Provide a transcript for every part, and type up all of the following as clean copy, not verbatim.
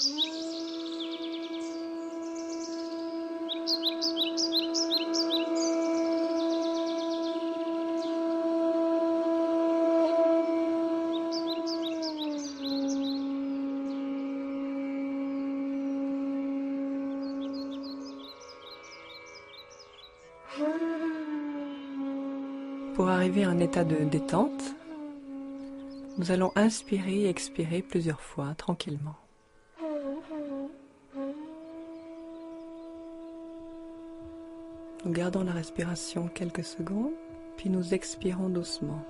Pour arriver à un état de détente, nous allons inspirer et expirer plusieurs fois, tranquillement. Nous gardons la respiration quelques secondes, puis nous expirons doucement.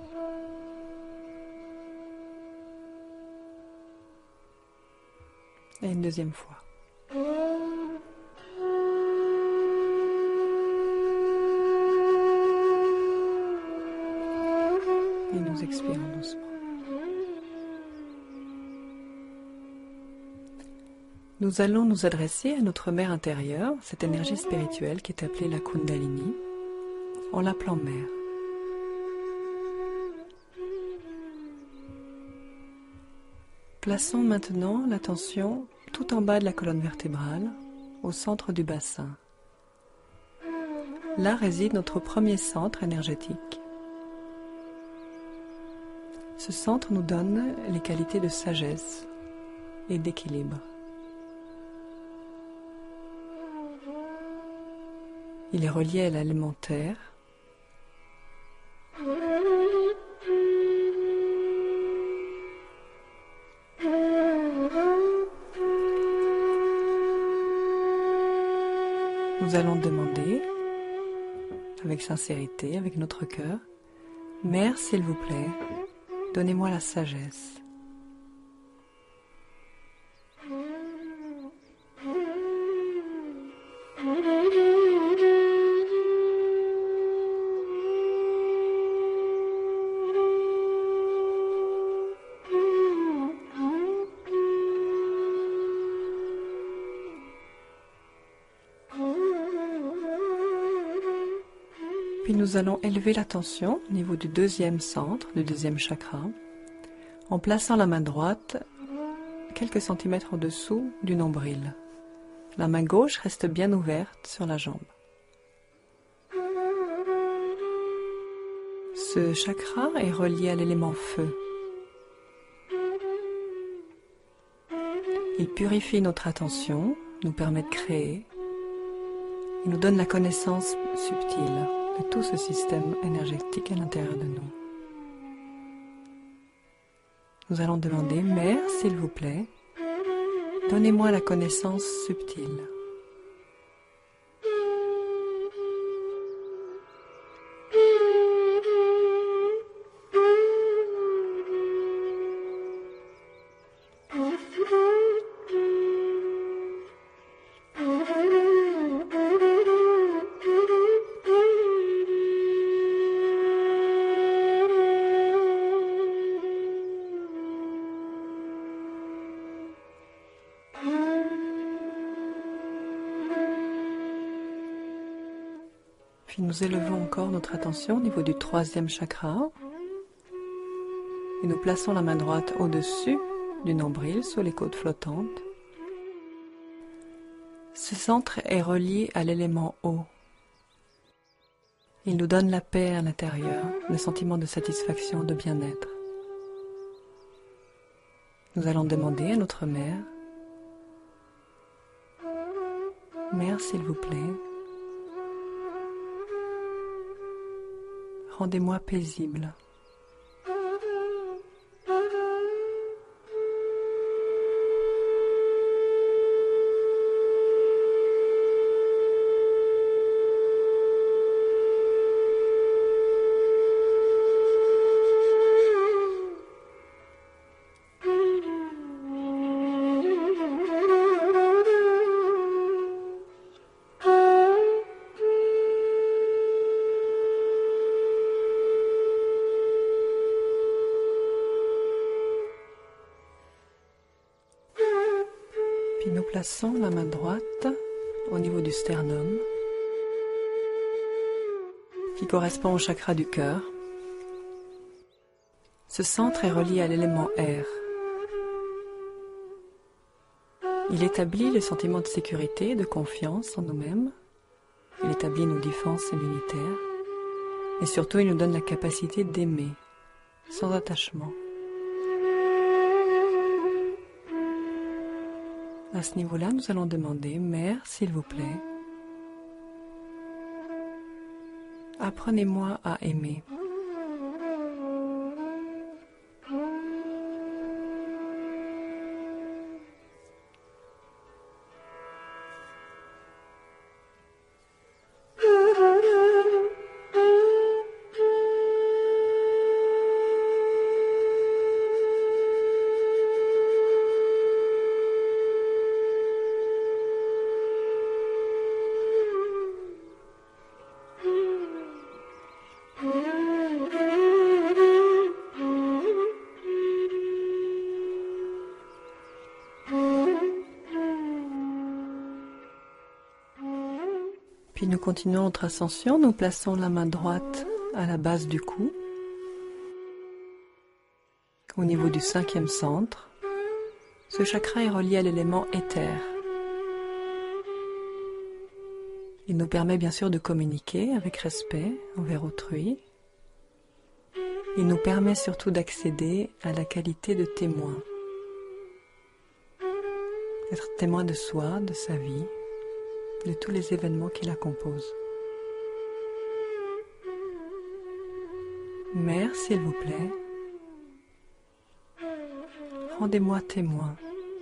Et une deuxième fois. Et nous expirons doucement. Nous allons nous adresser à notre mère intérieure, cette énergie spirituelle qui est appelée la Kundalini, en l'appelant mère. Plaçons maintenant l'attention tout en bas de la colonne vertébrale, au centre du bassin. Là réside notre premier centre énergétique. Ce centre nous donne les qualités de sagesse et d'équilibre. Il est relié à l'alimentaire. Nous allons demander, avec sincérité, avec notre cœur, « Mère, s'il vous plaît, donnez-moi la sagesse. » Puis nous allons élever l'attention au niveau du deuxième centre, du deuxième chakra, en plaçant la main droite quelques centimètres au-dessous du nombril. La main gauche reste bien ouverte sur la jambe. Ce chakra est relié à l'élément feu. Il purifie notre attention, nous permet de créer, et nous donne la connaissance subtile de tout ce système énergétique à l'intérieur de nous. Nous allons demander, Mère, s'il vous plaît, donnez-moi la connaissance subtile. Puis nous élevons encore notre attention au niveau du troisième chakra et nous plaçons la main droite au-dessus du nombril, sous les côtes flottantes. Ce centre est relié à l'élément eau. Il nous donne la paix à l'intérieur, le sentiment de satisfaction, de bien-être. Nous allons demander à notre mère, « Mère, s'il vous plaît, rendez-moi paisible. » Puis nous plaçons la main droite au niveau du sternum, qui correspond au chakra du cœur. Ce centre est relié à l'élément air. Il établit le sentiment de sécurité et de confiance en nous-mêmes. Il établit nos défenses immunitaires. Et surtout, il nous donne la capacité d'aimer, sans attachement. À ce niveau-là, nous allons demander, Mère, s'il vous plaît, apprenez-moi à aimer. Puis nous continuons notre ascension, nous plaçons la main droite à la base du cou, au niveau du 5e centre. Ce chakra est relié à l'élément éther. Il nous permet bien sûr de communiquer avec respect envers autrui. Il nous permet surtout d'accéder à la qualité de témoin. Être témoin de soi, de sa vie, de tous les événements qui la composent. Mère, s'il vous plaît, rendez-moi témoin.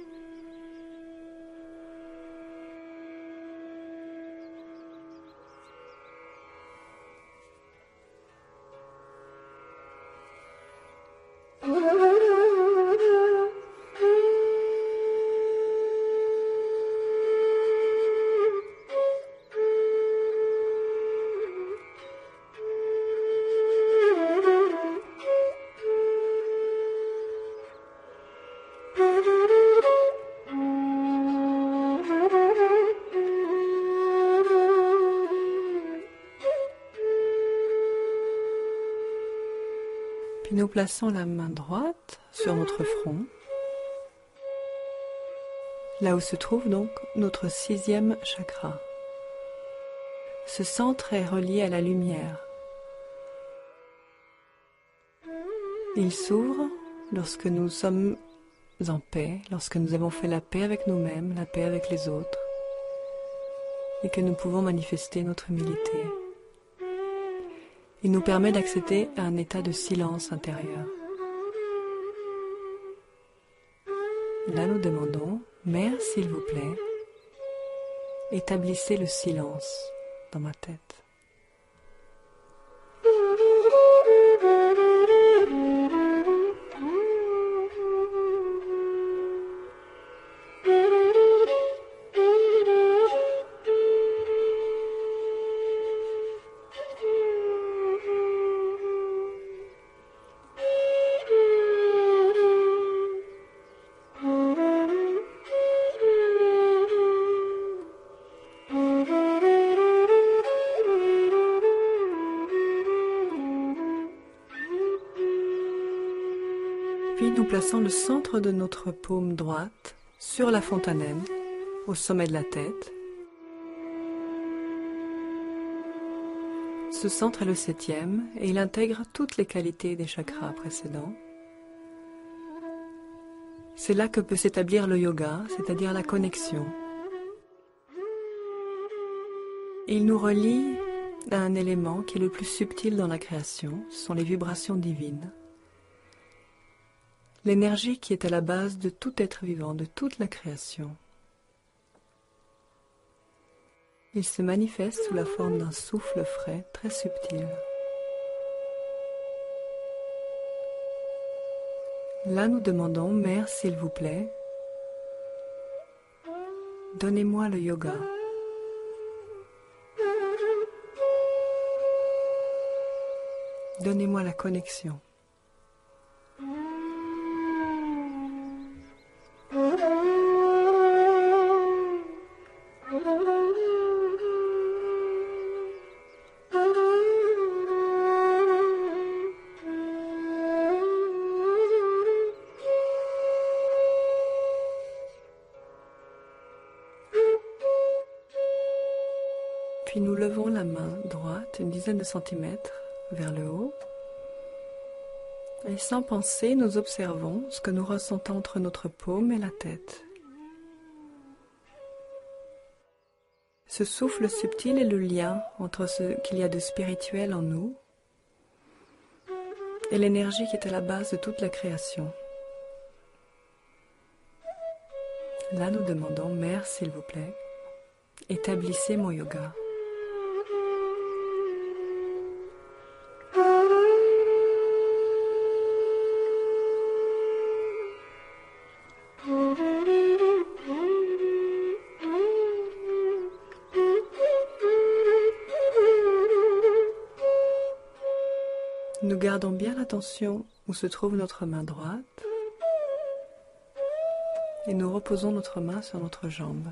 Puis nous plaçons la main droite sur notre front, là où se trouve donc notre 6e chakra. Ce centre est relié à la lumière. Il s'ouvre lorsque nous sommes en paix, lorsque nous avons fait la paix avec nous-mêmes, la paix avec les autres, et que nous pouvons manifester notre humilité. Il nous permet d'accéder à un état de silence intérieur. Là, nous demandons, Mère, s'il vous plaît, établissez le silence dans ma tête. Puis nous plaçons le centre de notre paume droite sur la fontanelle, au sommet de la tête. Ce centre est le 7e et il intègre toutes les qualités des chakras précédents. C'est là que peut s'établir le yoga, c'est-à-dire la connexion. Il nous relie à un élément qui est le plus subtil dans la création, ce sont les vibrations divines. L'énergie qui est à la base de tout être vivant, de toute la création. Il se manifeste sous la forme d'un souffle frais très subtil. Là, nous demandons, Mère, s'il vous plaît, donnez-moi le yoga. Donnez-moi la connexion. Puis nous levons la main droite une dizaine de centimètres vers le haut. Et sans penser, nous observons ce que nous ressentons entre notre paume et la tête. Ce souffle subtil est le lien entre ce qu'il y a de spirituel en nous et l'énergie qui est à la base de toute la création. Là, nous demandons, Mère, s'il vous plaît, établissez mon yoga. Nous gardons bien l'attention où se trouve notre main droite et nous reposons notre main sur notre jambe.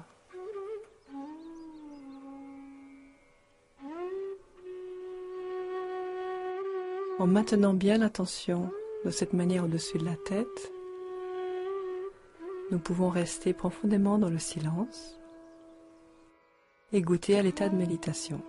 En maintenant bien l'attention de cette manière au-dessus de la tête, nous pouvons rester profondément dans le silence et goûter à l'état de méditation.